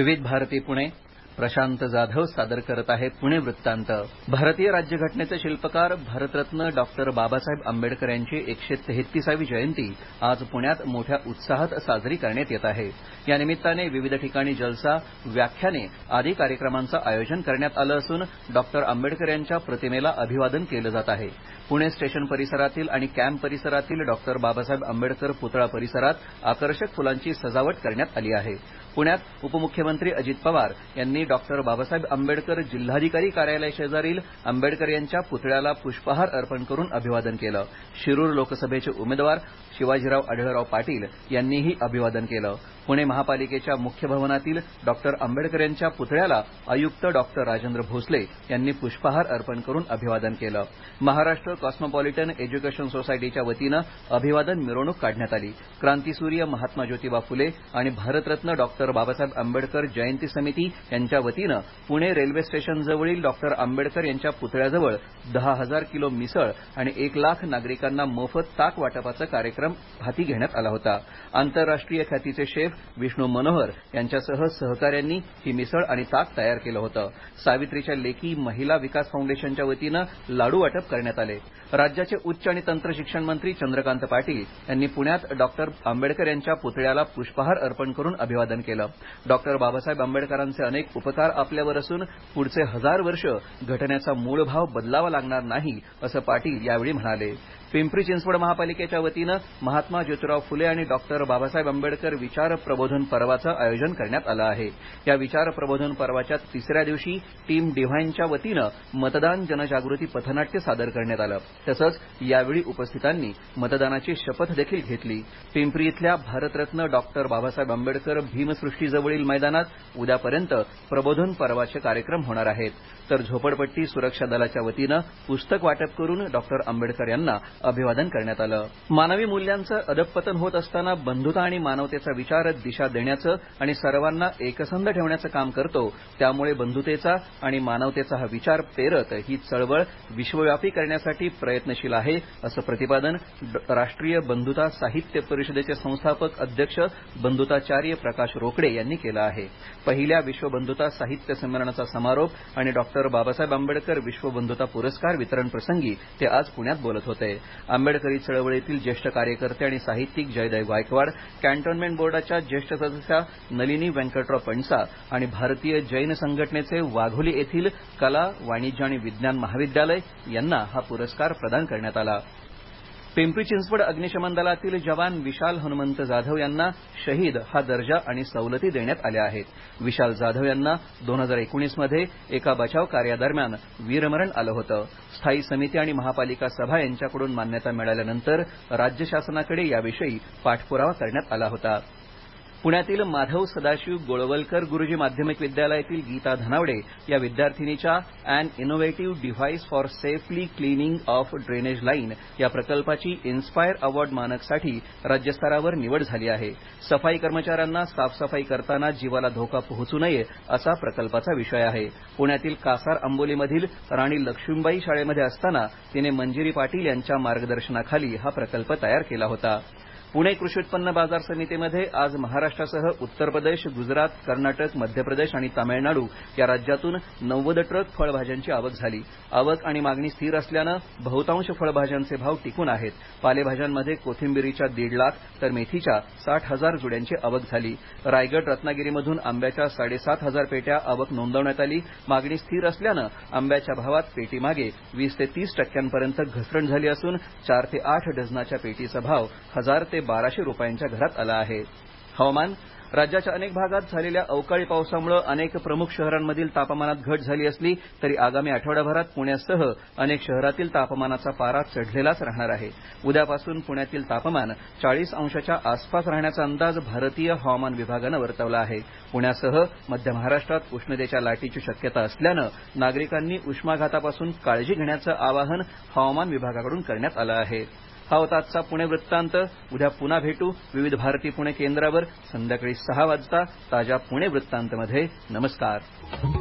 विविध भारती पुणे. प्रशांत जाधव सादर करत आहे पुणे वृत्तांत. भारतीय राज्यघटनेचे शिल्पकार भारतरत्न डॉक्टर बाबासाहेब आंबेडकर यांची 133वी जयंती आज पुण्यात मोठ्या उत्साहात साजरी करण्यात येत आहे. या निमित्ताने विविध ठिकाणी जलसा, व्याख्याने आदी कार्यक्रमांचं आयोजन करण्यात आलं असून डॉक्टर आंबेडकर यांच्या प्रतिमेला अभिवादन केलं जात आहे. पुणे स्टेशन परिसरातील आणि कॅम्प परिसरातील डॉक्टर बाबासाहेब आंबेडकर पुतळा परिसरात आकर्षक फुलांची सजावट करण्यात आली आहे. पुण्यात उपमुख्यमंत्री अजित पवार यांनी डॉक्टर बाबासाहेब आंबेडकर जिल्हाधिकारी कार्यालय शेजारील आंबेडकर यांच्या पुतळ्याला पुष्पहार अर्पण करून अभिवादन केलं. शिरूर लोकसभेचे उमेदवार शिवाजीराव आढळराव पाटील यांनीही अभिवादन केलं. पुणे महापालिकेच्या मुख्य भवनातील डॉक्टर आंबेडकर यांच्या पुतळ्याला आयुक्त डॉक्टर राजेंद्र भोसले यांनी पुष्पहार अर्पण करून अभिवादन केलं. महाराष्ट्र कॉस्मोपॉलिटन एज्युकेशन सोसायटीच्या वतीनं अभिवादन मिरवणूक काढण्यात आली. क्रांतीसूर्य महात्मा ज्योतिबा फुले आणि भारतरत्न डॉक्टर बाबासाहेब आंबेडकर जयंती समिती यांच्या वतीनं पुणे रेल्वे स्टेशन जवळील डॉक्टर आंबेडकर यांच्या पुतळ्याजवळ 10,000 किलो मिसळ आणि 1 लाख नागरिकांना मोफत ताक वाटपाचा कार्यक्रम हाती घेण्यात आला होता. आंतरराष्ट्रीय ख्यातीचे शेफ विष्णू मनोहर यांच्यासह सहकाऱ्यांनी ही मिसळ आणि ताक तयार केलं होतं. सावित्रीच्या लेकी महिला विकास फाउंडेशनच्या वतीनं लाडू वाटप करण्यात आले. राज्याचे उच्च आणि तंत्र शिक्षण मंत्री चंद्रकांत पाटील यांनी पुण्यात डॉक्टर आंबेडकर यांच्या पुतळ्याला पुष्पहार अर्पण करून अभिवादन केलं. डॉक्टर बाबासाहेब आंबेडकरांचे अनेक उपकार आपल्यावर असून पुढचे 1000 वर्ष घटनेचा मूळ भाव बदलावा लागणार नाही असं पाटील यावेळी म्हणाले. पिंपरी चिंचवड महापालिकेच्या वतीनं महात्मा ज्योतिराव फुले आणि डॉक्टर बाबासाहेब आंबेडकर विचार प्रबोधन पर्वाचं आयोजन करण्यात आलं आहे. या विचार प्रबोधन पर्वाच्या 3ऱ्या दिवशी टीम डिव्हाइनच्या वतीनं मतदान जनजागृती पथनाट्य सादर करण्यात आलं. तसंच यावेळी उपस्थितांनी मतदानाची शपथ देखील घेतली. पिंपरी इथल्या भारतरत्न डॉक्टर बाबासाहेब आंबेडकर भीमसृष्टीजवळील मैदानात उद्यापर्यंत प्रबोधन पर्वाचे कार्यक्रम होणार आहेत. तर झोपडपट्टी सुरक्षा दलाच्या वतीनं पुस्तक वाटप करून डॉक्टर आंबेडकर यांना अभिवादन करण्यात आलं. मानवी मूल्यांचं अधःपतन होत असताना बंधुता आणि मानवतेचा विचार दिशा देण्याचं आणि सर्वांना एकसंध ठेवण्याचं काम करतो. त्यामुळे बंधुतेचा आणि मानवतेचा हा विचार पेरत ही चळवळ विश्वव्यापी करण्यासाठी प्रयत्नशील आहे असं प्रतिपादन राष्ट्रीय बंधुता साहित्य परिषदेचे संस्थापक अध्यक्ष बंधुताचार्य प्रकाश रोकडे यांनी केलं आहे. पहिल्या विश्व बंधुता साहित्य संमेलनाचा समारोप आणि डॉक्टर बाबासाहेब आंबेडकर विश्व बंधुता पुरस्कार वितरण प्रसंगी ते आज पुण्यात बोलत होते. आंबेडकरी चळवळीतील ज्येष्ठ कार्यकर्ते आणि साहित्यिक जयदेव गायकवाड, कॅन्टोन्मेंट बोर्डाच्या ज्येष्ठ सदस्या नलिनी व्यंकटराव पणसा आणि भारतीय जैन संघटनेचे वाघोली येथील कला, वाणिज्य आणि विज्ञान महाविद्यालय यांना हा पुरस्कार प्रदान करण्यात आला. पिंपरी चिंचवड अग्निशमन दलातील जवान विशाल हनुमंत जाधव यांना शहीद हा दर्जा आणि सवलती देण्यात आल्या आहेत. विशाल जाधव यांना 2019 मध्ये एका बचाव कार्यादरम्यान वीरमरण आलं होतं. स्थायी समिती आणि महापालिका सभा यांच्याकडून मान्यता मिळाल्यानंतर राज्य शासनाकडे याविषयी पाठपुरावा करण्यात आला होता. पुण्यातील माधव सदाशिव गोळवलकर गुरुजी माध्यमिक विद्यालयातील गीता धनावडे या विद्यार्थिनीच्या an innovative device for safely cleaning of drainage line या प्रकल्पाची इन्स्पायर अवॉर्ड मानकसाठी राज्यस्तरावर निवड झाली आहे. सफाई कर्मचाऱ्यांना साफसफाई करताना जीवाला धोका पोहोचू नये असा प्रकल्पाचा विषय आहे. पुण्यातील कासार आंबोलीमधील राणी लक्ष्मीबाई शाळेमध्ये असताना तिने मंजिरी पाटील यांच्या मार्गदर्शनाखाली हा प्रकल्प तयार केला होता. पुणे कृषी उत्पन्न बाजार समितीमध्ये आज महाराष्ट्रासह उत्तर प्रदेश, गुजरात, कर्नाटक, मध्य प्रदेश आणि तामिळनाडू या राज्यातून 90 ट्रक फळभाज्यांची आवक झाली. आवक आणि मागणी स्थिर असल्यानं बहुतांश फळभाज्यांचे भाव टिकून आहेत. पालेभाज्यांमध्ये कोथिंबिरीच्या 1.5 लाख तर मेथीच्या 60,000 जुड्यांची आवक झाली. रायगड, रत्नागिरीमधून आंब्याच्या 7,500 पेट्या आवक नोंदवण्यात आली. मागणी स्थिर असल्यानं आंब्याच्या भावात पेटीमागे 20 ते 30 टक्क्यांपर्यंत घसरण झाली असून 4 ते 8 डझनाच्या पेटीचा भाव 1000 ते 1200 रुपयांच्या घरात आला आहे. हवामान. राज्याच्या अनेक भागात झालेल्या अवकाळी पावसामुळे अनेक प्रमुख शहरांमधील तापमानात घट झाली असली तरी आगामी आठवड्याभरात पुण्यासह अनेक शहरातील तापमानाचा पारा चढलेलाच राहणार आहे. उद्यापासून पुण्यातील तापमान 40 अंशाच्या आसपास राहण्याचा अंदाज भारतीय हवामान विभागानं वर्तवला आहे. पुण्यासह मध्य महाराष्ट्रात उष्णतेच्या लाटेची शक्यता असल्यानं नागरिकांनी उष्माघातापासून काळजी घेण्याचं आवाहन हवामान विभागाकडून करण्यात आलं आहे. हा होता आजचा पुणे वृत्तांत. उद्या पुन्हा भेटू विविध भारती पुणे केंद्रावर संध्याकाळी 6 वाजता ताज्या पुणे वृत्तांतमध्ये. नमस्कार.